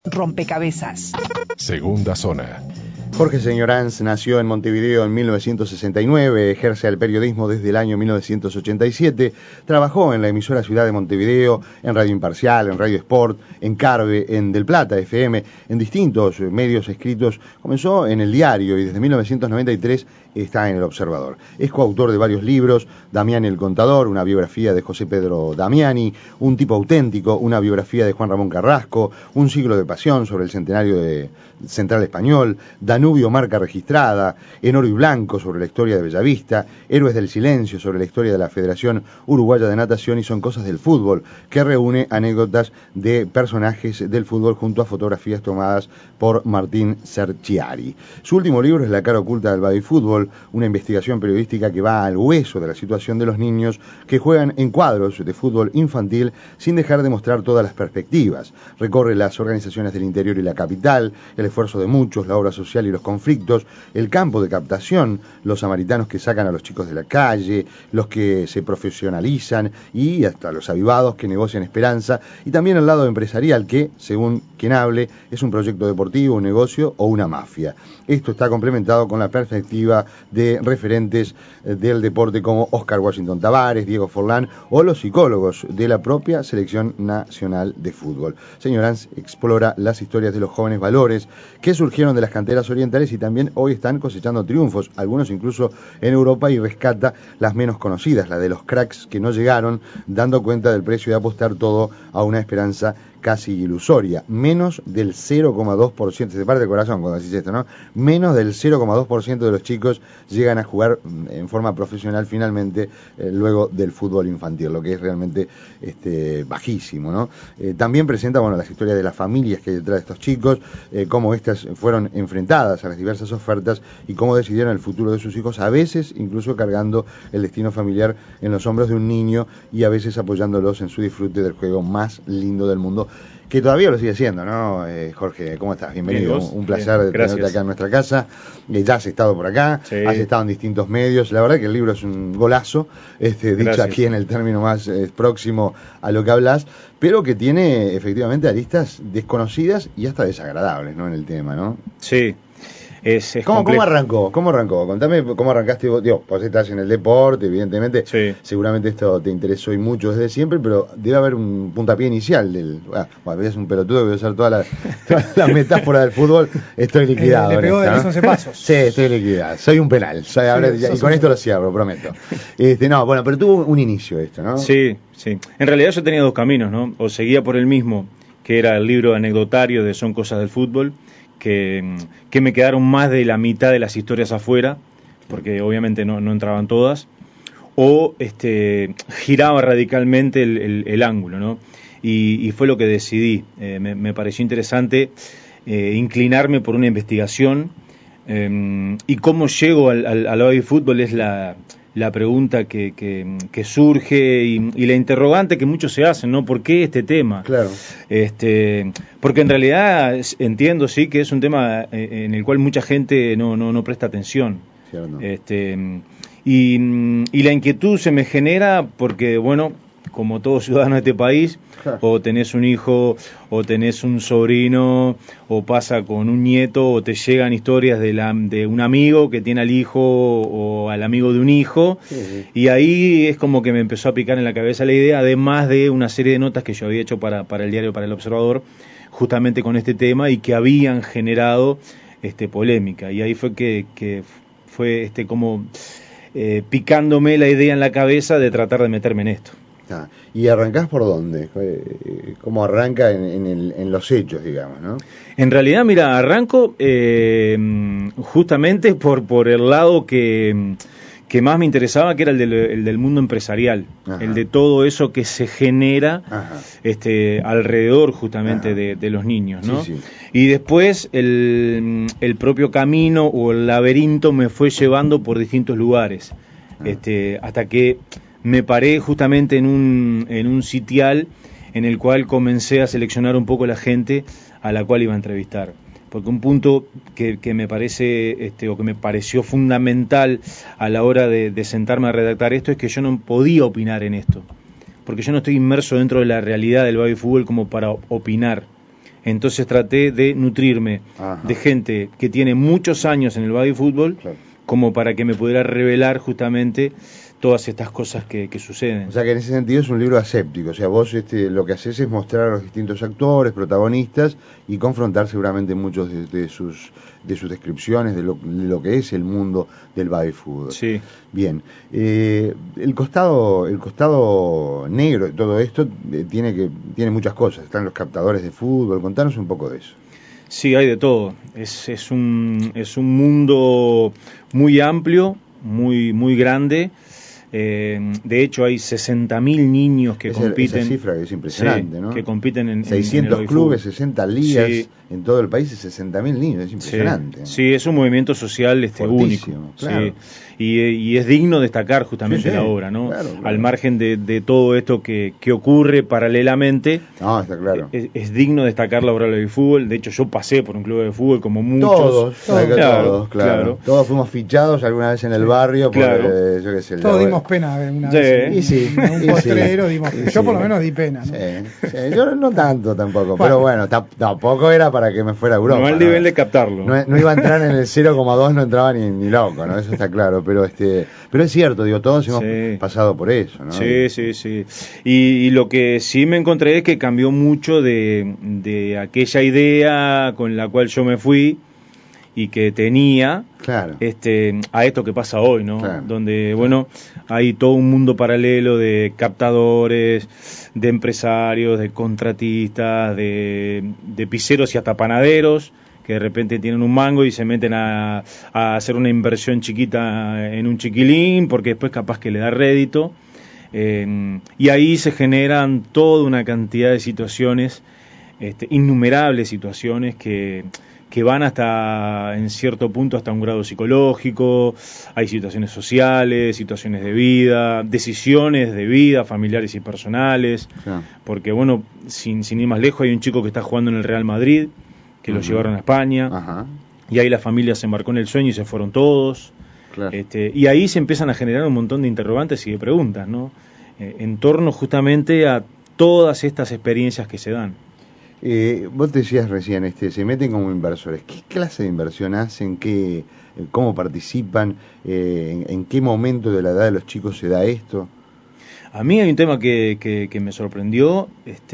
Rompecabezas. Segunda zona. Jorge Señoranz nació en Montevideo en 1969, ejerce el periodismo desde el año 1987, trabajó en la emisora Ciudad de Montevideo, en Radio Imparcial, en Radio Sport, en Carve, en Del Plata FM, en distintos medios escritos. Comenzó en El Diario y desde 1993 está en El Observador. Es coautor de varios libros: Damiani el Contador, una biografía de José Pedro Damiani; Un tipo auténtico, una biografía de Juan Ramón Carrasco; Un siglo de pasión, sobre el centenario de Central Español; Danubio, marca registrada; En oro y blanco, sobre la historia de Bellavista; Héroes del silencio, sobre la historia de la Federación Uruguaya de Natación; y Son cosas del fútbol, que reúne anécdotas de personajes del fútbol junto a fotografías tomadas por Martín Serchiari. Su último libro es La cara oculta del babyfútbol, una investigación periodística que va al hueso de la situación de los niños que juegan en cuadros de fútbol infantil sin dejar de mostrar todas las perspectivas. Recorre las organizaciones del interior y la capital, el esfuerzo de muchos, la obra social y los conflictos, el campo de captación, los samaritanos que sacan a los chicos de la calle, los que se profesionalizan y hasta los avivados que negocian esperanza, y también el lado empresarial que, según quien hable, es un proyecto deportivo, un negocio o una mafia. Esto está complementado con la perspectiva de referentes del deporte como Oscar Washington Tabárez, Diego Forlán o los psicólogos de la propia Selección Nacional de Fútbol. Señoranz explora las historias de los jóvenes valores que surgieron de las canteras orientales y también hoy están cosechando triunfos, algunos incluso en Europa, y rescata las menos conocidas, la de los cracks que no llegaron, dando cuenta del precio de apostar todo a una esperanza casi ilusoria. Menos del 0,2%, se te parte el corazón cuando decís esto, ¿no? Menos del 0,2% de los chicos llegan a jugar en forma profesional finalmente luego del fútbol infantil, lo que es realmente bajísimo, ¿no? También presenta, bueno, las historias de las familias que hay detrás de estos chicos, cómo estas fueron enfrentadas a las diversas ofertas y cómo decidieron el futuro de sus hijos, a veces incluso cargando el destino familiar en los hombros de un niño y a veces apoyándolos en su disfrute del juego más lindo del mundo, que todavía lo sigue siendo, ¿no? Jorge, ¿cómo estás? Bienvenido. Un placer de tenerte acá en nuestra casa. Ya has estado por acá, sí. Has estado en distintos medios. La verdad que el libro es un golazo, dicho aquí en el término más próximo a lo que hablas, pero que tiene efectivamente aristas desconocidas y hasta desagradables, ¿no? En el tema, ¿no? Sí. ¿Cómo arrancó? Contame cómo arrancaste vos. Digo, vos estás en el deporte, evidentemente. Sí. Seguramente esto te interesó y mucho desde siempre, pero debe haber un puntapié inicial del. Bueno, es un pelotudo que voy a usar toda la metáfora del fútbol. Estoy liquidado. Le pegó de los 11 pasos. Sí, estoy liquidado. Soy un penal. Y con esto lo cierro, prometo. No, bueno, pero tuvo un inicio esto, ¿no? Sí. En realidad yo tenía dos caminos, ¿no? O seguía por el mismo, que era el libro anecdotario de Son cosas del fútbol, que me quedaron más de la mitad de las historias afuera, porque obviamente no entraban todas, o giraba radicalmente el ángulo, ¿no? Y fue lo que decidí. Me pareció interesante inclinarme por una investigación, y cómo llego al baby fútbol es la pregunta que surge y la interrogante que muchos se hacen, ¿no? ¿Por qué este tema? Claro. Porque en realidad entiendo, sí, que es un tema en el cual mucha gente no presta atención. Cierto. Y la inquietud se me genera porque, bueno, como todo ciudadano de este país, claro, o tenés un hijo, o tenés un sobrino, o pasa con un nieto, o te llegan historias de un amigo que tiene al hijo o al amigo de un hijo, sí. Y ahí es como que me empezó a picar en la cabeza la idea, además de una serie de notas que yo había hecho para el diario, para El Observador, justamente con este tema, y que habían generado polémica, y ahí fue que fue como picándome la idea en la cabeza de tratar de meterme en esto. ¿Y arrancás por dónde? ¿Cómo arranca en los hechos, digamos, no? En realidad, mira, arranco justamente por el lado que más me interesaba, que era el del mundo empresarial. Ajá. El de todo eso que se genera alrededor justamente de los niños, ¿no? Sí. Y después el propio camino o el laberinto me fue llevando por distintos lugares, hasta que me paré justamente en un sitial en el cual comencé a seleccionar un poco la gente a la cual iba a entrevistar. Porque un punto que me parece, o que me pareció fundamental a la hora de sentarme a redactar esto, es que yo no podía opinar en esto. Porque yo no estoy inmerso dentro de la realidad del baby fútbol como para opinar. Entonces traté de nutrirme de gente que tiene muchos años en el baby fútbol, como para que me pudiera revelar justamente todas estas cosas que suceden. O sea que en ese sentido es un libro aséptico, o sea, vos lo que haces es mostrar a los distintos actores, protagonistas, y confrontar seguramente muchos de sus descripciones de lo que es el mundo del baby fútbol. Sí. Bien, el costado negro de todo esto tiene muchas cosas, están los captadores de fútbol, contanos un poco de eso. Sí, hay de todo, es un mundo muy amplio, muy grande. De hecho hay 60.000 niños que compiten. Esa cifra que es impresionante, sí, ¿no? que compiten en 600 en clubes, 60 ligas, sí, en todo el país, 60.000 niños, es impresionante. Sí, es un movimiento social único. Claro. Sí. Y es digno destacar justamente la obra, ¿no? Claro. Al margen de todo esto que ocurre paralelamente. No, está claro. Es digno destacar la obra del fútbol. De hecho, yo pasé por un club de fútbol como muchos. Claro. Todos fuimos fichados alguna vez en el barrio. Claro. Yo qué sé, todos dimos pena una vez. Un postrero dimos pena. Yo por lo menos di pena, ¿no? Sí. Yo no tanto tampoco, pero bueno, tampoco era para que me fuera a Europa. No al nivel de captarlo. No iba a entrar en el 0,2, no entraba ni loco, ¿no? Eso está claro, pero es cierto, todos hemos pasado por eso, ¿no? Sí. Y lo que sí me encontré es que cambió mucho de aquella idea con la cual yo me fui y que tenía, a esto que pasa hoy, ¿no? Claro. Donde, hay todo un mundo paralelo de captadores, de empresarios, de contratistas, de piseros y hasta panaderos, que de repente tienen un mango y se meten a hacer una inversión chiquita en un chiquilín, porque después capaz que le da rédito. Y ahí se generan toda una cantidad de situaciones, innumerables situaciones que van hasta, en cierto punto, hasta un grado psicológico. Hay situaciones sociales, situaciones de vida, decisiones de vida, familiares y personales. Porque, sin ir más lejos, hay un chico que está jugando en el Real Madrid, que lo llevaron a España, y ahí la familia se embarcó en el sueño y se fueron todos. Claro. Y ahí se empiezan a generar un montón de interrogantes y de preguntas, ¿no? En torno justamente a todas estas experiencias que se dan. Vos te decías recién, se meten como inversores. ¿Qué clase de inversión hacen? ¿Cómo participan? ¿En qué momento de la edad de los chicos se da esto? A mí hay un tema que me sorprendió,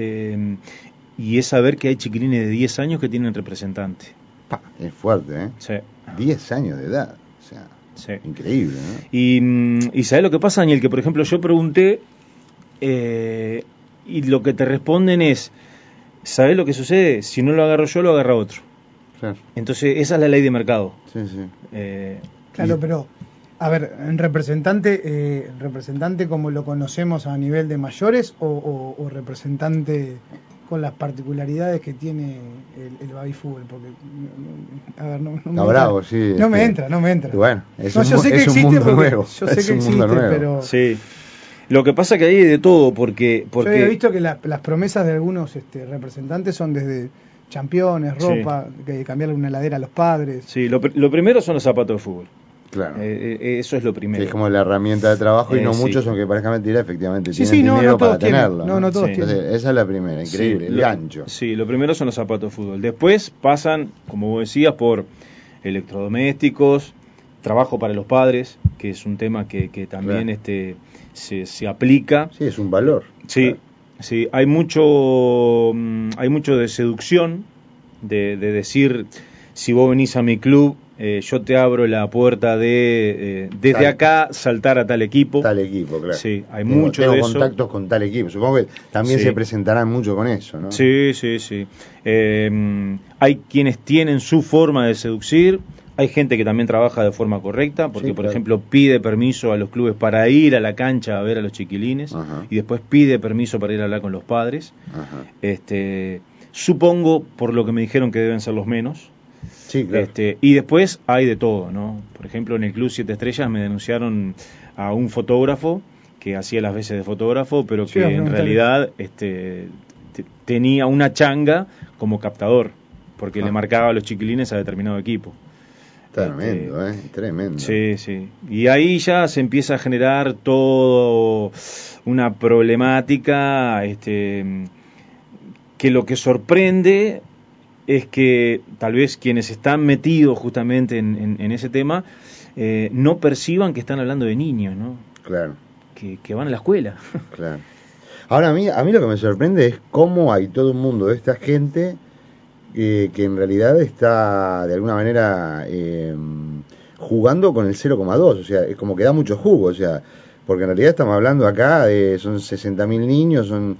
y es saber que hay chiquilines de 10 años que tienen representante. Es fuerte, ¿eh? Sí. 10 años de edad, o sea, increíble, ¿no? Y ¿sabés lo que pasa, Daniel? Que, por ejemplo, yo pregunté, y lo que te responden es, ¿sabés lo que sucede? Si no lo agarro yo, lo agarra otro. Claro. Entonces, esa es la ley de mercado. Sí. Claro, pero, a ver, en representante como lo conocemos a nivel de mayores o representante con las particularidades que tiene el baby fútbol, porque a ver, no está bravo, sí. No me entra. Bueno, yo sé que existe, mundo nuevo. Yo sé que existe, pero sí. Lo que pasa que hay de todo, porque yo había visto que las promesas de algunos representantes son desde championes, ropa, que cambiarle una heladera a los padres. Sí, lo primero son los zapatos de fútbol. Claro. Eso es lo primero. Es como la herramienta de trabajo y no muchos, aunque parezca mentira, efectivamente tienen dinero para tenerlo. No todos tienen. Entonces, esa es la primera, increíble, el gancho. Sí, lo primero son los zapatos de fútbol. Después pasan, como vos decías, por electrodomésticos, trabajo para los padres, que es un tema que también se aplica. Sí, es un valor. Sí, claro. Sí, hay mucho de seducción, de decir, si vos venís a mi club, yo te abro la puerta desde acá saltar a tal equipo. Tal equipo, claro. Sí, hay mucho de eso. Tengo contactos con tal equipo. Supongo que también se presentarán mucho con eso, ¿no? Sí. Hay quienes tienen su forma de seducir. Hay gente que también trabaja de forma correcta, porque, por ejemplo, pide permiso a los clubes para ir a la cancha a ver a los chiquilines, y después pide permiso para ir a hablar con los padres. Supongo, por lo que me dijeron, que deben ser los menos. Sí, claro. Y después hay de todo, ¿no? Por ejemplo, en el Club 7 Estrellas me denunciaron a un fotógrafo que hacía las veces de fotógrafo, pero que en realidad tenía una changa como captador, porque le marcaba a los chiquilines a determinado equipo. Tremendo, tremendo. Sí. Y ahí ya se empieza a generar todo una problemática, que lo que sorprende es que tal vez quienes están metidos justamente en ese tema no perciban que están hablando de niños, ¿no? Claro. Que van a la escuela. Claro. Ahora, a mí lo que me sorprende es cómo hay todo un mundo de esta gente que en realidad está de alguna manera jugando con el 0,2, o sea, es como que da mucho jugo, o sea, porque en realidad estamos hablando acá de, son 60.000 niños, son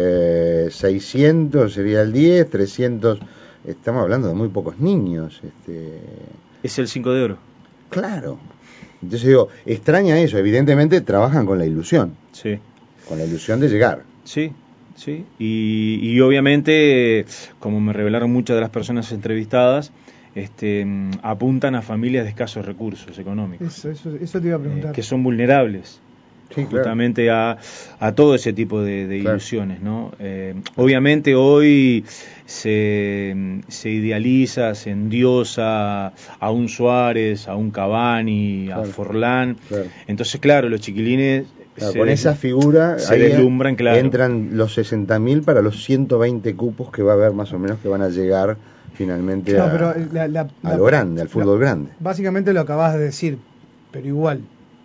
600, sería el 10, 300, estamos hablando de muy pocos niños. Es el 5 de oro. Claro. Entonces digo, extraña eso, evidentemente trabajan con la ilusión. Sí. Con la ilusión de llegar. Sí, sí. Y obviamente, como me revelaron muchas de las personas entrevistadas, apuntan a familias de escasos recursos económicos. Eso te iba a preguntar. Que son vulnerables. Sí, justamente claro. a todo ese tipo de claro. ilusiones, ¿no? Obviamente hoy se idealiza, se endiosa a un Suárez, a un Cavani, claro. a Forlán. Claro. Entonces, claro, los chiquilines claro, con esa figura se deslumbran, claro. Entran los 60.000 para los 120 cupos que va a haber más o menos que van a llegar finalmente a lo grande, al fútbol grande. Básicamente lo acabas de decir, pero igual.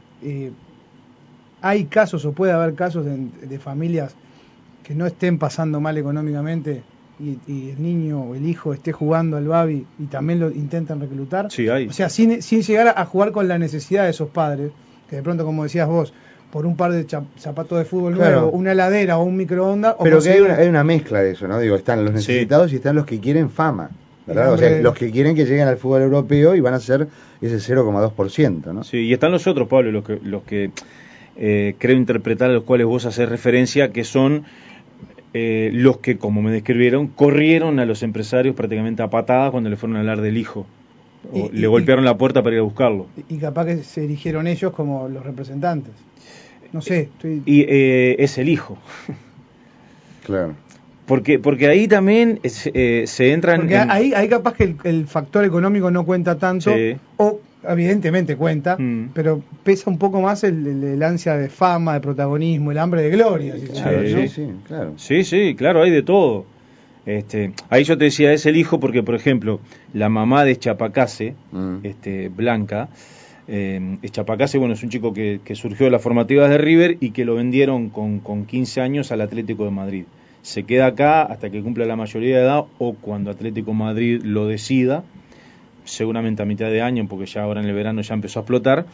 Hay casos o puede haber casos de familias que no estén pasando mal económicamente y el niño o el hijo esté jugando al Babi y también lo intentan reclutar. Sí, hay. O sea, sin llegar a jugar con la necesidad de esos padres, que de pronto, como decías vos, por un par de zapatos de fútbol claro. nuevo, una heladera o un microondas... Pero que hay una mezcla de eso, ¿no? Digo, están los necesitados sí. y están los que quieren fama, ¿verdad? O sea, los que quieren que lleguen al fútbol europeo y van a ser ese 0,2%, ¿no? Sí, y están los otros, Pablo, los que creo interpretar, a los cuales vos haces referencia, que son los que, como me describieron, corrieron a los empresarios prácticamente a patadas cuando le fueron a hablar del hijo. O le golpearon la puerta para ir a buscarlo. Y capaz que se erigieron ellos como los representantes. No sé. Y es el hijo. Claro. Porque ahí también se entran... Porque ahí capaz que el factor económico no cuenta tanto, sí. O evidentemente cuenta, pero pesa un poco más el ansia de fama, de protagonismo, el hambre de gloria. Si claro. Sí, claro, hay de todo. Ahí yo te decía, es el hijo porque, por ejemplo, la mamá de Chapacase, Blanca, Chapacase, bueno, es un chico que surgió de las formativas de River y que lo vendieron con 15 años al Atlético de Madrid. Se queda acá hasta que cumpla la mayoría de edad o cuando Atlético Madrid lo decida, seguramente a mitad de año, porque ya ahora en el verano ya empezó a explotar.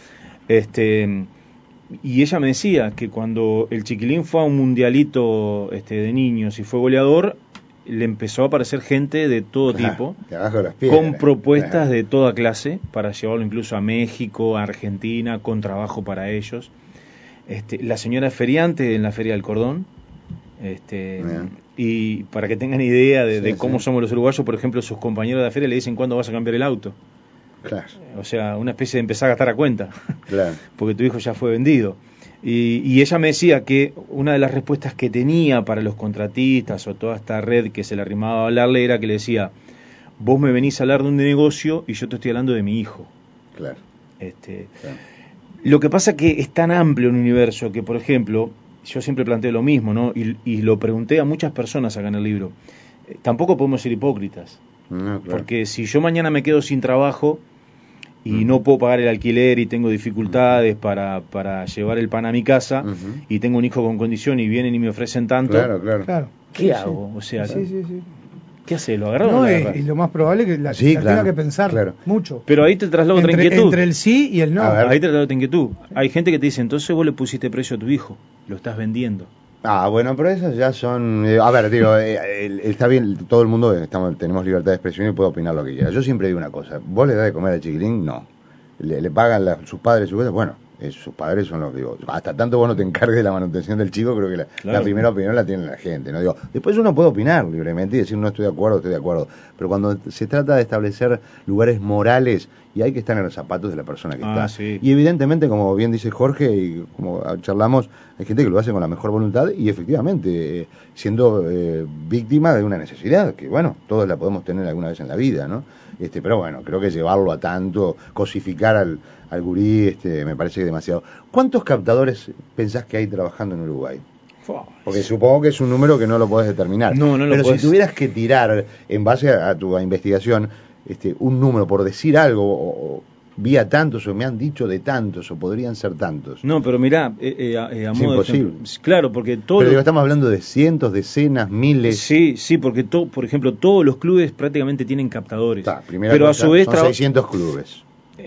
Y ella me decía que cuando el chiquilín fue a un mundialito de niños y fue goleador, le empezó a aparecer gente de todo tipo, con propuestas de toda clase, para llevarlo incluso a México, a Argentina, con trabajo para ellos. La señora feriante en la Feria del Cordón, y para que tengan idea de cómo somos los uruguayos, por ejemplo, sus compañeros de la feria le dicen cuándo vas a cambiar el auto. Claro. O sea, una especie de empezar a gastar a cuenta, claro. Porque tu hijo ya fue vendido. Y ella me decía que una de las respuestas que tenía para los contratistas o toda esta red que se le arrimaba a hablarle era que le decía: vos me venís a hablar de un negocio y yo te estoy hablando de mi hijo. Claro. Claro. Lo que pasa que es tan amplio un universo que, por ejemplo, yo siempre planteo lo mismo, ¿no? Y lo pregunté a muchas personas acá en el libro. Tampoco podemos ser hipócritas. No, claro. Porque si yo mañana me quedo sin trabajo y no puedo pagar el alquiler y tengo dificultades para llevar el pan a mi casa y tengo un hijo con condición y vienen y me ofrecen tanto, claro. ¿qué hago? O sea, ¿qué hace? ¿Lo agarraron? No, y lo más probable es que la tenga que pensar mucho. Pero ahí te traslado otra inquietud. Entre el sí y el no. Ahí te traslado otra inquietud. Hay gente que te dice, entonces vos le pusiste precio a tu hijo, lo estás vendiendo. Bueno, pero esas ya son... a ver, digo, está bien, todo el mundo tenemos libertad de expresión y puede opinar lo que quiera. Yo siempre digo una cosa, ¿vos le das de comer al chiquilín? No. ¿Le pagan sus padres sus cosas? Bueno, sus padres son los que digo, hasta tanto vos no te encargues de la manutención del chico, creo que la primera opinión la tiene la gente, ¿no? Digo, después uno puede opinar libremente y decir no estoy de acuerdo, pero cuando se trata de establecer lugares morales, y hay que estar en los zapatos de la persona que está. Sí. Y evidentemente, como bien dice Jorge y como charlamos, hay gente que lo hace con la mejor voluntad y efectivamente siendo víctima de una necesidad, que bueno, todos la podemos tener alguna vez en la vida, ¿no? Pero bueno, creo que llevarlo a tanto, cosificar al gurí, me parece que demasiado. ¿Cuántos captadores pensás que hay trabajando en Uruguay? Porque supongo que es un número que no lo podés determinar. No lo Pero podés. si tuvieras que tirar, en base a tu investigación, un número por decir algo, o vi a tantos, o me han dicho de tantos, o podrían ser tantos. No, pero mirá, a Es modo de imposible. ejemplo, claro, porque todo. Pero digo, estamos hablando de cientos, decenas, miles. Sí, porque por ejemplo, todos los clubes prácticamente tienen captadores. Primera pero cosa, a su vez son 600 clubes.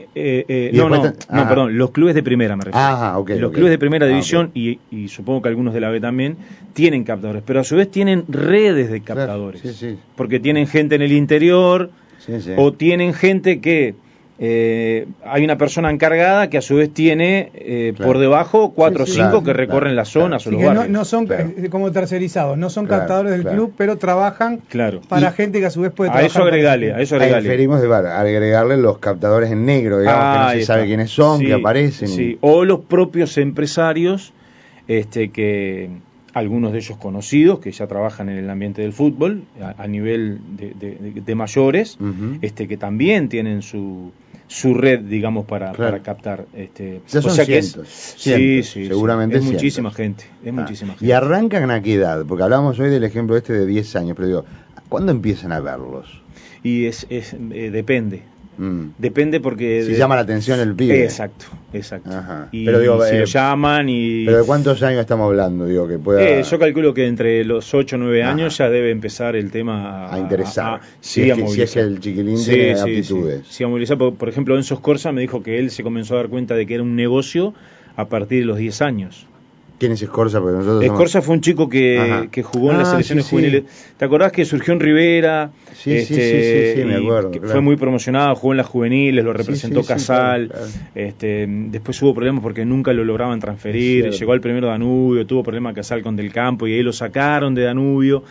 Perdón, los clubes de primera me refiero. Los clubes de primera división y supongo que algunos de la B también tienen captadores, pero a su vez tienen redes de captadores. Claro, sí. Porque tienen gente en el interior o tienen gente que hay una persona encargada que a su vez tiene por debajo 4 o 5 que recorren las zonas o los barrios. No son como tercerizados, no son captadores del club, pero trabajan para gente que a su vez puede trabajar. A eso agregale. Referimos de agregarle los captadores en negro, digamos, que no se sabe quiénes son, que aparecen. Sí. O los propios empresarios, que algunos de ellos conocidos, que ya trabajan en el ambiente del fútbol, a nivel de mayores, que también tienen su red, digamos, para captar. Ya son cientos, seguramente es muchísima gente, ¿Y arrancan a qué edad? Porque hablábamos hoy del ejemplo de 10 años, pero digo, ¿cuándo empiezan a verlos? Y depende. Depende porque... Si llama la atención el pibe. Exacto. Ajá. Y pero digo, si lo llaman y... ¿Pero de cuántos años estamos hablando? Digo, que pueda... yo calculo que entre los 8 o 9 años ya debe empezar el tema a interesar. A movilizar. Si es que el chiquilín tiene aptitudes. Sí, a movilizar. Por ejemplo, Enzo Scorza me dijo que él se comenzó a dar cuenta de que era un negocio a partir de los 10 años. ¿Quién es Scorza? Scorza fue un chico que jugó en las selecciones juveniles. ¿Te acordás que surgió en Rivera? Sí, me acuerdo. Fue muy promocionado, jugó en las juveniles, lo representó Casal. Claro. Después hubo problemas porque nunca lo lograban transferir. Llegó al primero Danubio, tuvo problemas Casal con Del Campo y ahí lo sacaron de Danubio.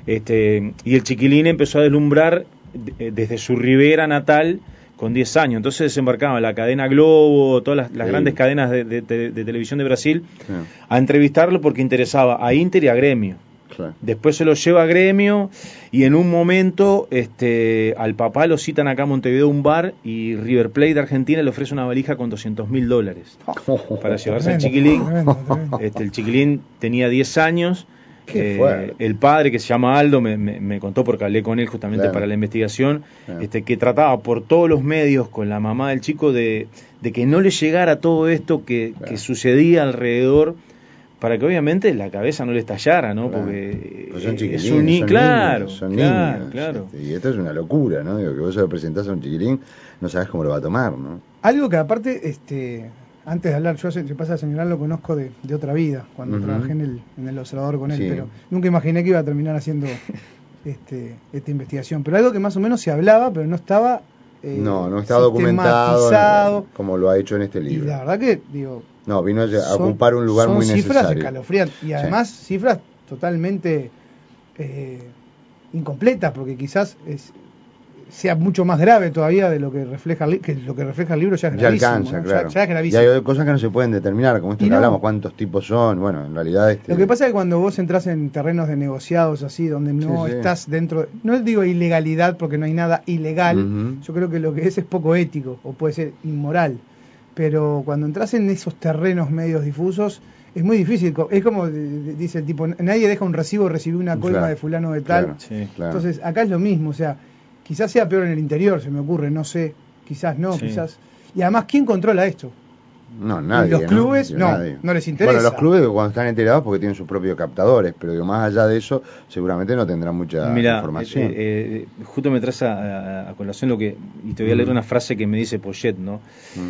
Y el chiquilín empezó a deslumbrar desde su Rivera natal con 10 años. Entonces desembarcaba la cadena Globo, todas las grandes cadenas de televisión de Brasil, a entrevistarlo porque interesaba a Inter y a Gremio. Claro. Después se lo lleva a Gremio y en un momento al papá lo citan acá a Montevideo a un bar y River Plate de Argentina le ofrece una valija con $200.000 para llevarse al chiquilín. El chiquilín tenía 10 años. El padre, que se llama Aldo, me contó porque hablé con él justamente para la investigación, que trataba por todos los medios con la mamá del chico de que no le llegara todo esto que sucedía alrededor, para que obviamente la cabeza no le estallara, ¿no? Porque pues son chiquilines, es un niños, son niños. Y esto es una locura, ¿no? Digo, que vos se lo presentás a un chiquilín, no sabés cómo lo va a tomar, ¿no? Algo que aparte, antes de hablar, yo se pasa a señalar, lo conozco de otra vida, cuando trabajé en el Observador con él, pero nunca imaginé que iba a terminar haciendo esta investigación. Pero algo que más o menos se hablaba, pero no estaba no estaba documentado como lo ha hecho en este libro. Y la verdad que, vino a ocupar un lugar muy necesario. Son cifras escalofriantes, y además cifras totalmente incompletas, porque quizás sea mucho más grave todavía de lo que refleja el libro. Ya es gravísimo, alcanza, claro. Ya es gravísimo. Y hay cosas que no se pueden determinar, como esto que hablamos, cuántos tipos son. Bueno, en realidad lo que pasa es que cuando vos entras en terrenos de negociados así, donde no estás dentro, no digo ilegalidad porque no hay nada ilegal, yo creo que lo que es poco ético o puede ser inmoral, pero cuando entras en esos terrenos medios difusos es muy difícil. Es como dice el tipo, nadie deja un recibo, recibí una coima de fulano de tal. Entonces acá es lo mismo, o sea, quizás sea peor en el interior, se me ocurre, no sé, quizás no, quizás. Y además, ¿quién controla esto? No, nadie. Y los clubes, no les interesa. Bueno, los clubes cuando están enterados porque tienen sus propios captadores, pero más allá de eso, seguramente no tendrán mucha información. Justo me traes a colación y te voy a leer una frase que me dice Poyet, ¿no?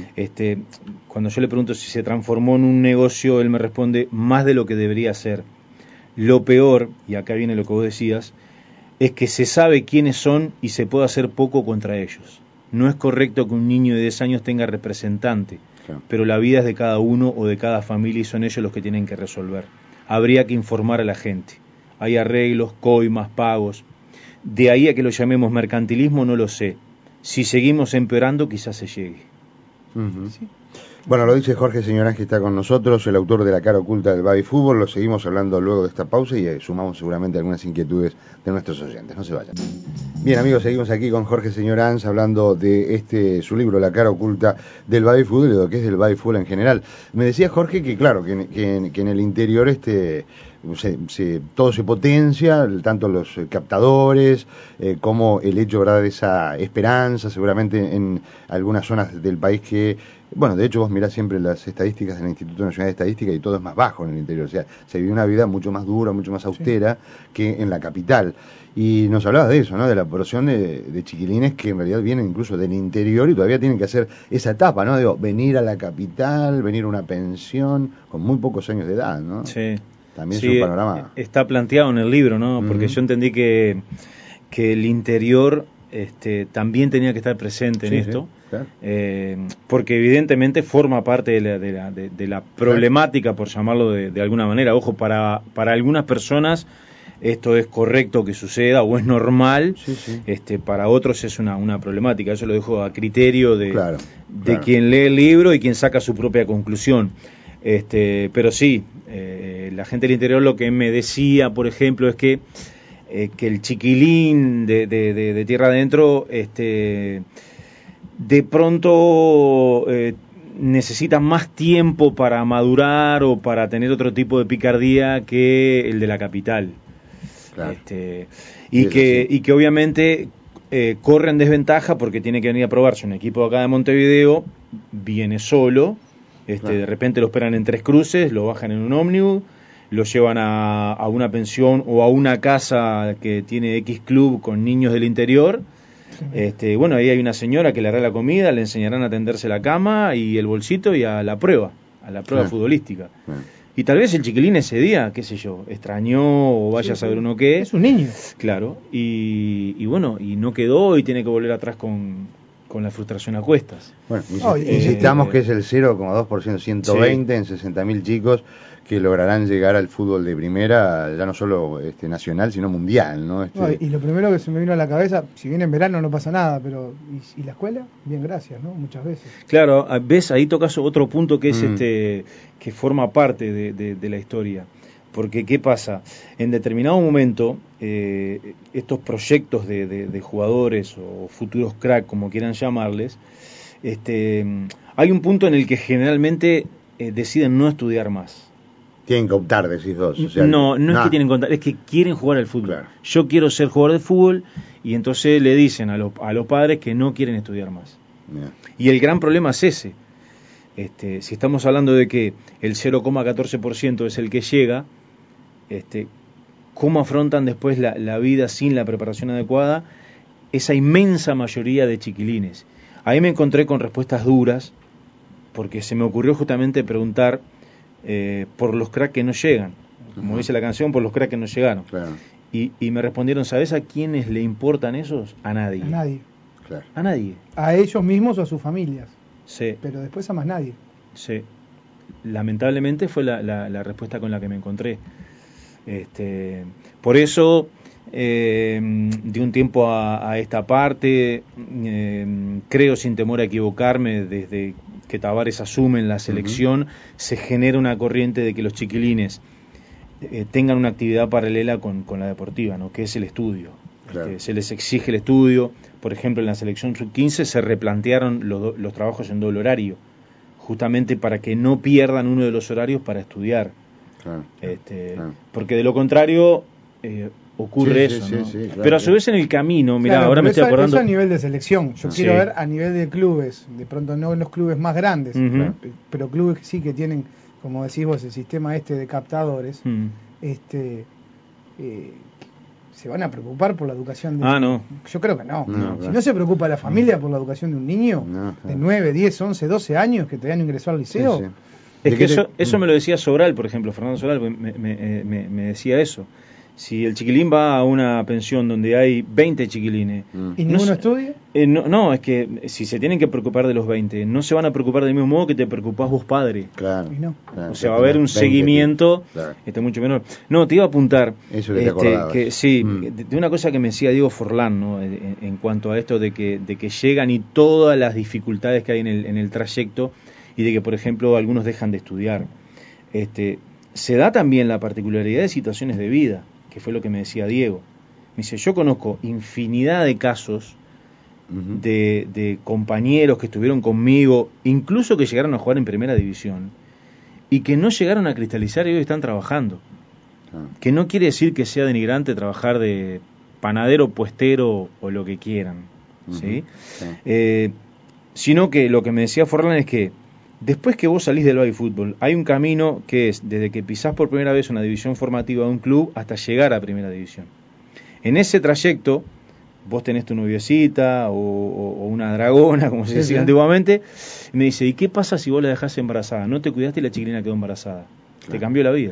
Cuando yo le pregunto si se transformó en un negocio, él me responde, más de lo que debería ser. Lo peor, y acá viene lo que vos decías, es que se sabe quiénes son y se puede hacer poco contra ellos. No es correcto que un niño de 10 años tenga representante, pero la vida es de cada uno o de cada familia y son ellos los que tienen que resolver. Habría que informar a la gente. Hay arreglos, coimas, pagos. De ahí a que lo llamemos mercantilismo no lo sé. Si seguimos empeorando quizás se llegue. ¿Sí? Bueno, lo dice Jorge Señorán, que está con nosotros, el autor de La cara oculta del baby fútbol. Lo seguimos hablando luego de esta pausa y sumamos seguramente algunas inquietudes de nuestros oyentes. No se vayan. Bien, amigos, seguimos aquí con Jorge Señorán hablando de su libro La cara oculta del baby fútbol y de lo que es el baby fútbol en general. Me decía Jorge que claro, que en el interior todo se potencia, tanto los captadores como el hecho, ¿verdad?, de esa esperanza, seguramente en algunas zonas del país que, bueno, de hecho vos mirás siempre las estadísticas del Instituto Nacional de Estadística y todo es más bajo en el interior, o sea, se vive una vida mucho más dura, mucho más austera que en la capital. Y nos hablabas de eso, ¿no?, de la porción de chiquilines que en realidad vienen incluso del interior y todavía tienen que hacer esa etapa, ¿no?, digo, venir a la capital, venir a una pensión con muy pocos años de edad, ¿no? Sí. También Sí, es un panorama. está planteado en el libro, ¿no? Porque yo entendí que el interior también tenía que estar presente en esto, sí, claro. porque evidentemente forma parte de la problemática, por llamarlo de alguna manera. Ojo, para algunas personas esto es correcto que suceda o es normal, para otros es una problemática. Eso lo dejo a criterio de quien lee el libro y quien saca su propia conclusión. Pero sí, la gente del interior lo que me decía, por ejemplo, es que el chiquilín de tierra adentro de pronto necesita más tiempo para madurar o para tener otro tipo de picardía que el de la capital. Claro. Y que obviamente corre en desventaja porque tiene que venir a probarse un equipo de acá de Montevideo, viene solo. De repente lo esperan en Tres Cruces, lo bajan en un ómnibus, lo llevan a una pensión o a una casa que tiene X club con niños del interior. Bueno, ahí hay una señora que le hará la comida, le enseñarán a tenderse la cama y el bolsito y a la prueba futbolística. Y tal vez el chiquilín ese día, qué sé yo, extrañó o vaya a saber uno qué. Es un niño. Claro, y bueno, y no quedó y tiene que volver atrás con la frustración a cuestas. Bueno, insistamos que es el 0,2%, 120 en 60.000 chicos que lograrán llegar al fútbol de primera, ya no solo nacional, sino mundial, ¿no? Y lo primero que se me vino a la cabeza, si viene en verano no pasa nada, pero ¿y la escuela? Bien, gracias, ¿no? Muchas veces. Claro, ves, ahí tocas otro punto que es que forma parte de la historia. Porque, ¿qué pasa? En determinado momento, estos proyectos de jugadores o futuros crack, como quieran llamarles, hay un punto en el que generalmente deciden no estudiar más. Tienen que optar, decís vos. O sea, no es que tienen que optar, es que quieren jugar al fútbol. Claro. Yo quiero ser jugador de fútbol y entonces le dicen a los padres que no quieren estudiar más. Yeah. Y el gran problema es ese. Si estamos hablando de que el 0,14% es el que llega, ¿cómo afrontan después la vida sin la preparación adecuada? Esa inmensa mayoría de chiquilines. Ahí me encontré con respuestas duras, porque se me ocurrió justamente preguntar por los cracks que no llegan, como dice la canción, por los cracks que no llegaron. Claro. Y me respondieron, ¿sabes a quiénes le importan esos? A nadie. A nadie. Claro. A nadie. A ellos mismos o a sus familias. Sí. Pero después a más nadie. Sí. Lamentablemente fue la respuesta con la que me encontré. Por eso, de un tiempo a esta parte, creo, sin temor a equivocarme, desde que Tavares asume en la selección, se genera una corriente de que los chiquilines tengan una actividad paralela con la deportiva, ¿no?, que es el estudio. Claro. Se les exige el estudio. Por ejemplo, en la selección sub-15 se replantearon los trabajos en doble horario, justamente para que no pierdan uno de los horarios para estudiar. Claro. Porque de lo contrario ocurre eso, ¿no? Sí, claro, pero a su vez en el camino, mirá, ahora me estoy acordando. Eso a nivel de selección. Yo quiero ver a nivel de clubes, de pronto no en los clubes más grandes, pero clubes sí que tienen, como decís vos, el sistema de captadores, ¿se van a preocupar por la educación de no. Yo creo que no. Si no se preocupa la familia por la educación de un niño de 9, 10, 11, 12 años que todavía no ingresó al liceo. Es que eso me lo decía Sobral, por ejemplo, Fernando Sobral me decía eso. Si el chiquilín va a una pensión donde hay 20 chiquilines... ¿Y ninguno estudia? No, es que si se tienen que preocupar de los 20, no se van a preocupar del mismo modo que te preocupás vos, padre. Claro. O sea, va a haber un seguimiento mucho menor. No, te iba a apuntar... Eso que te acordabas. De una cosa que me decía Diego Forlán, ¿no?, en cuanto a esto de que llegan y todas las dificultades que hay en el trayecto, y de que, por ejemplo, algunos dejan de estudiar. Se da también la particularidad de situaciones de vida, que fue lo que me decía Diego. Me dice, yo conozco infinidad de casos de compañeros que estuvieron conmigo, incluso que llegaron a jugar en primera división, y que no llegaron a cristalizar y hoy están trabajando. Que no quiere decir que sea denigrante trabajar de panadero, puestero o lo que quieran, ¿sí? Sino que lo que me decía Forlán es que después que vos salís del baby fútbol, hay un camino que es desde que pisás por primera vez una división formativa de un club hasta llegar a primera división. En ese trayecto, vos tenés tu noviecita o una dragona, como se decía antiguamente, y me dice, ¿y qué pasa si vos la dejás embarazada? No te cuidaste y la chiquilina quedó embarazada. Claro. Te cambió la vida.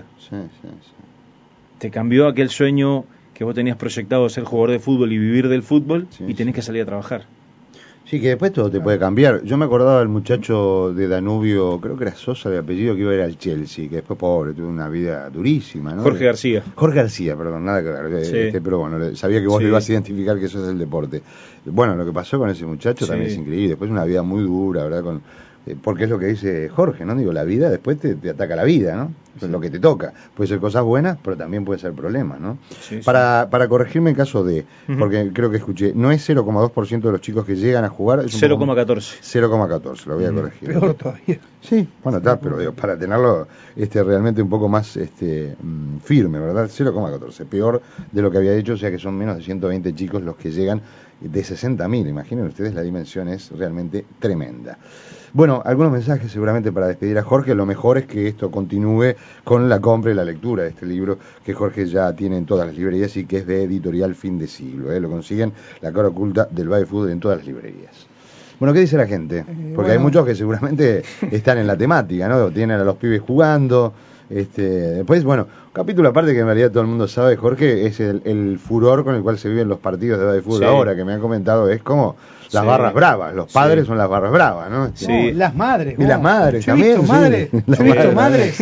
Te cambió aquel sueño que vos tenías proyectado de ser jugador de fútbol y vivir del fútbol, y tenés que salir a trabajar. Sí, que después todo te puede cambiar. Yo me acordaba del muchacho de Danubio, creo que era Sosa de apellido, que iba a ir al Chelsea, que después, pobre, tuvo una vida durísima, ¿no? Jorge García, perdón, nada que ver. Pero bueno, sabía que vos lo ibas a identificar, que eso es el deporte. Bueno, lo que pasó con ese muchacho también es increíble. Después una vida muy dura, ¿verdad? Porque es lo que dice Jorge, ¿no? Digo, la vida después te ataca la vida, ¿no? Es lo que te toca. Puede ser cosas buenas, pero también puede ser problemas, ¿no? Para corregirme en caso de, porque creo que escuché, no es 0,2% de los chicos que llegan a jugar. 0,14. 0,14, lo voy a corregir. Peor todavía. Sí, bueno, está, pero digo, para tenerlo realmente un poco más firme, ¿verdad? 0,14, peor de lo que había dicho, o sea que son menos de 120 chicos los que llegan de 60.000, imaginen ustedes, la dimensión es realmente tremenda. Bueno, algunos mensajes seguramente para despedir a Jorge. Lo mejor es que esto continúe con la compra y la lectura de este libro que Jorge ya tiene en todas las librerías y que es de Editorial Fin de Siglo. Lo consiguen, La cara oculta del baby fútbol, en todas las librerías. Bueno, ¿qué dice la gente? Porque hay muchos que seguramente están en la temática, ¿no? Tienen a los pibes jugando. Después, bueno, capítulo aparte que en realidad todo el mundo sabe, Jorge, es el furor con el cual se viven los partidos de baby fútbol ahora, que me han comentado, es como las barras bravas, los padres son las barras bravas, ¿no? No, las madres. Y las madres yo también. He visto madres.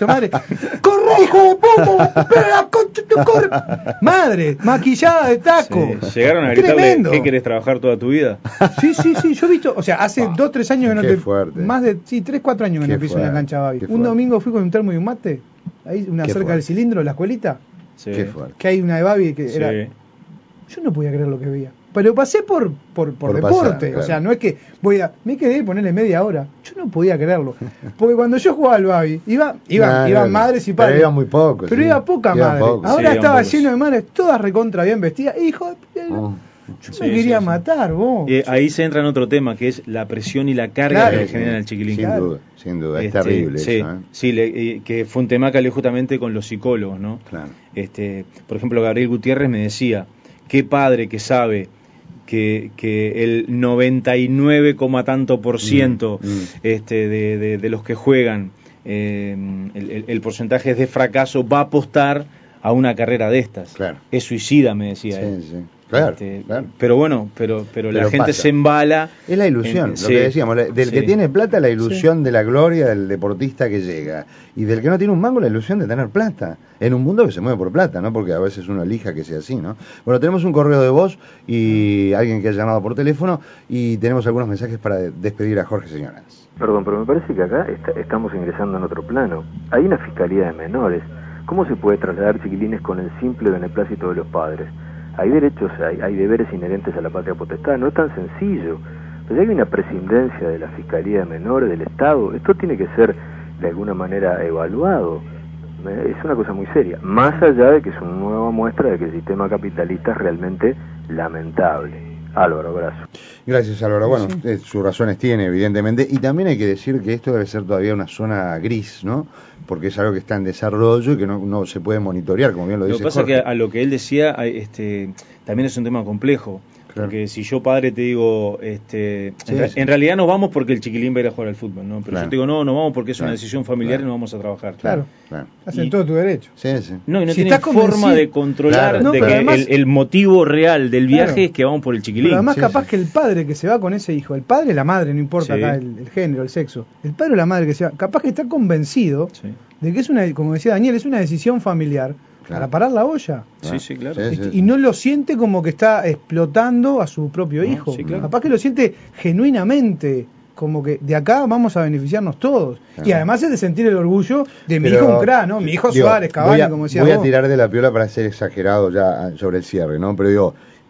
¡Corre, hijo de puta! ¡Corre! Madre, maquillada de taco. Llegaron a gritarle, ¿qué querés trabajar toda tu vida? Sí, yo he visto, o sea, hace 2-3 años que no fuerte. más de 3-4 años que no piso en la cancha baby. Un domingo fui con un termo y un mate, ahí cerca del cilindro de la escuelita. Qué fuerte. Que hay una de baby que era. Yo no podía creer lo que veía. Pero pasé por deporte, pasar, claro. O sea, no es que me quedé y ponerle media hora. Yo no podía creerlo. Porque cuando yo jugaba al baby, iban madres y padres. Pero iban muy pocos. Pero iba poca madre. Ahora estaba lleno de madres, todas recontra bien vestidas. Hijo, yo me quería matar, vos. Ahí se entra en otro tema, que es la presión y la carga que genera el chiquilín. Sin duda, es terrible eso. Que fue un tema que hablé justamente con los psicólogos, ¿no? Claro. Por ejemplo, Gabriel Gutiérrez me decía, qué padre que sabe que el 99, tanto por ciento de los que juegan, el porcentaje de fracaso va a apostar a una carrera de estas. Claro. Es suicida, me decía él. Sí. Claro. Pero bueno, pero la gente se embala. Es la ilusión, lo que decíamos, del que tiene plata, la ilusión de la gloria del deportista que llega, y del que no tiene un mango, la ilusión de tener plata, en un mundo que se mueve por plata, ¿no? Porque a veces uno elija que sea así, ¿no? Bueno, tenemos un correo de voz y alguien que ha llamado por teléfono, y tenemos algunos mensajes para despedir a Jorge Señoras. Perdón, pero me parece que acá estamos ingresando en otro plano. Hay una fiscalía de menores. ¿Cómo se puede trasladar chiquilines con el simple beneplácito de los padres? Hay derechos, hay deberes inherentes a la patria potestad, no es tan sencillo. Pero hay una prescindencia de la Fiscalía de Menores, del Estado, esto tiene que ser de alguna manera evaluado. Es una cosa muy seria, más allá de que es una nueva muestra de que el sistema capitalista es realmente lamentable. Álvaro, abrazo. Gracias, Álvaro. Bueno, sus razones tiene, evidentemente, y también hay que decir que esto debe ser todavía una zona gris, ¿no? Porque es algo que está en desarrollo y que no se puede monitorear, como bien lo dice Jorge. Lo que pasa es que a lo que él decía, también es un tema complejo. Claro. Porque si yo padre te digo, en realidad no vamos porque el chiquilín va a ir a jugar al fútbol, ¿no? Pero yo te digo, no vamos porque es una decisión familiar y no vamos a trabajar. Claro. Hacen todo tu derecho. No, y no tienen forma de controlar de que además, el motivo real del viaje es que vamos por el chiquilín. Pero además capaz que el padre que se va con ese hijo, el padre o la madre, no importa acá el género, el sexo, el padre o la madre que se va, capaz que está convencido de que es una, como decía Daniel, es una decisión familiar. Para parar la olla. Sí, claro. Y no lo siente como que está explotando a su propio hijo. Claro. Capaz que lo siente genuinamente, como que de acá vamos a beneficiarnos todos. Claro. Y además es de sentir el orgullo de mi hijo un crack, ¿no? Mi hijo Suárez, Cavani, como decía vos. Voy a tirar de la piola para ser exagerado ya sobre el cierre, ¿no? Pero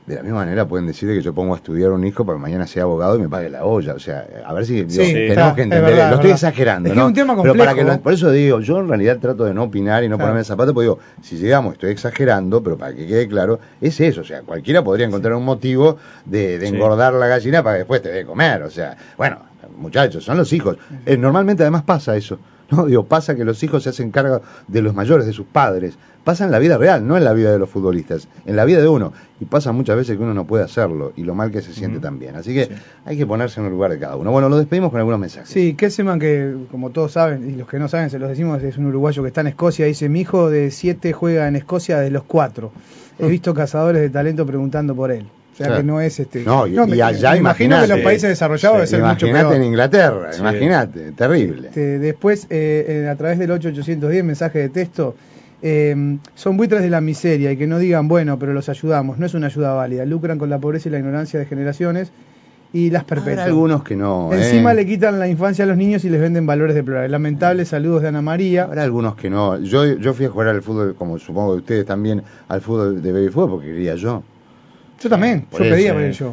De la misma manera pueden decir que yo pongo a estudiar a un hijo para que mañana sea abogado y me pague la olla. O sea, a ver si tenemos que entender. Verdad, lo estoy exagerando, es ¿no? Es un tema complejo. Pero para que por eso digo, yo en realidad trato de no opinar y no ponerme el zapato, porque digo, si llegamos, estoy exagerando, pero para que quede claro, es eso. O sea, cualquiera podría encontrar un motivo de engordar la gallina para que después te dé de comer. O sea, bueno, muchachos, son los hijos. Normalmente además pasa eso. No, digo, pasa que los hijos se hacen cargo de los mayores, de sus padres. Pasa en la vida real, no en la vida de los futbolistas, en la vida de uno. Y pasa muchas veces que uno no puede hacerlo y lo mal que se siente también. Así que hay que ponerse en el lugar de cada uno. Bueno, lo despedimos con algunos mensajes. Sí, Kesselman, que como todos saben, y los que no saben se los decimos, es un uruguayo que está en Escocia. Dice, mi hijo de 7 juega en Escocia de los 4. He visto cazadores de talento preguntando por él. O sea que no es No, y allá me imagino que los países desarrollados debe ser mucho peor. Imagínate en Inglaterra, imagínate, terrible. Después, a través del 8810, mensaje de texto, son buitres de la miseria y que no digan, bueno, pero los ayudamos. No es una ayuda válida. Lucran con la pobreza y la ignorancia de generaciones y las perpetúan. Hay algunos que no. Encima le quitan la infancia a los niños y les venden valores deplorables. Lamentables saludos de Ana María. Habrá algunos que no. Yo fui a jugar al fútbol, como supongo que ustedes también, al fútbol de baby fútbol porque quería yo. Yo también, yo pedía por ello.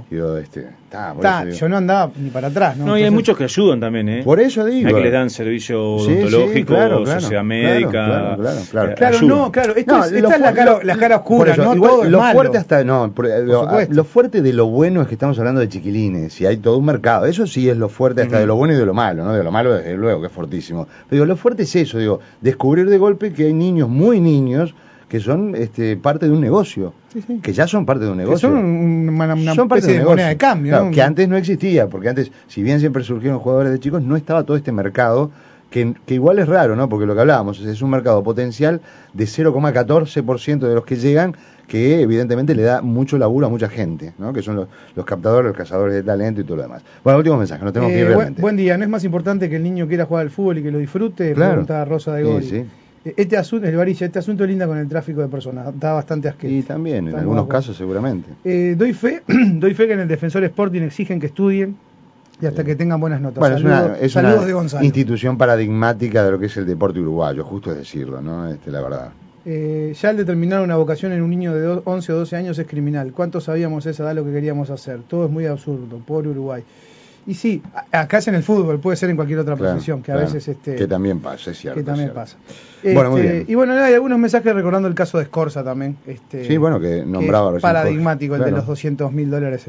Yo no andaba ni para atrás. No, y hay muchos que ayudan también, ¿eh? Por eso digo. Hay que les dan servicio odontológico, sociedad médica. Claro. Esta es la cara oscura, eso, no igual, todo es lo malo. Fuerte hasta, lo fuerte de lo bueno es que estamos hablando de chiquilines y hay todo un mercado. Eso sí es lo fuerte hasta de lo bueno y de lo malo, ¿no? De lo malo, desde luego, que es fortísimo. Pero lo fuerte es eso, descubrir de golpe que hay niños, muy niños, que son parte de un negocio, que ya son parte de un negocio. Que son una especie de moneda de cambio. Claro, que antes no existía, porque antes, si bien siempre surgieron jugadores de chicos, no estaba todo este mercado, que igual es raro, ¿no? Porque lo que hablábamos, es un mercado potencial de 0,14% de los que llegan, que evidentemente le da mucho laburo a mucha gente, ¿no? Que son los captadores, los cazadores de talento y todo lo demás. Bueno, último mensaje, nos tenemos que ir realmente. Buen día, ¿no es más importante que el niño quiera jugar al fútbol y que lo disfrute? Pregunta Rosa de Gori. Sí. Este asunto linda con el tráfico de personas, está bastante asqueroso. Y también, en algunos casos seguramente. Doy fe que en el Defensor Sporting exigen que estudien y hasta que tengan buenas notas. Bueno, saludos una de Gonzalo. Institución paradigmática de lo que es el deporte uruguayo, justo es decirlo, ¿no? La verdad. Ya al determinar una vocación en un niño de 11 o 12 años es criminal. ¿Cuántos sabíamos a esa edad lo que queríamos hacer? Todo es muy absurdo, pobre Uruguay. Y sí, acá es en el fútbol, puede ser en cualquier otra posición, que a veces... que también pasa, es cierto. Que también pasa. Bueno, muy bien. Y bueno, hay algunos mensajes recordando el caso de Scorza también. Sí, bueno, que nombraba recién paradigmático, el de los $200.000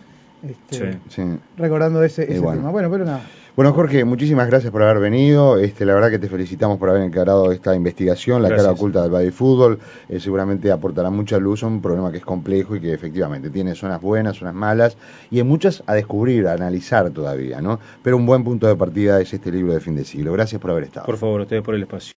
recordando ese tema. Bueno, pero nada. Bueno, Jorge, muchísimas gracias por haber venido. La verdad que te felicitamos por haber encarado esta investigación, la cara oculta del baby fútbol. Seguramente aportará mucha luz a un problema que es complejo y que efectivamente tiene zonas buenas, zonas malas y en muchas a descubrir, a analizar todavía, ¿no? Pero un buen punto de partida es este libro de fin de siglo. Gracias por haber estado. Por favor, ustedes por el espacio.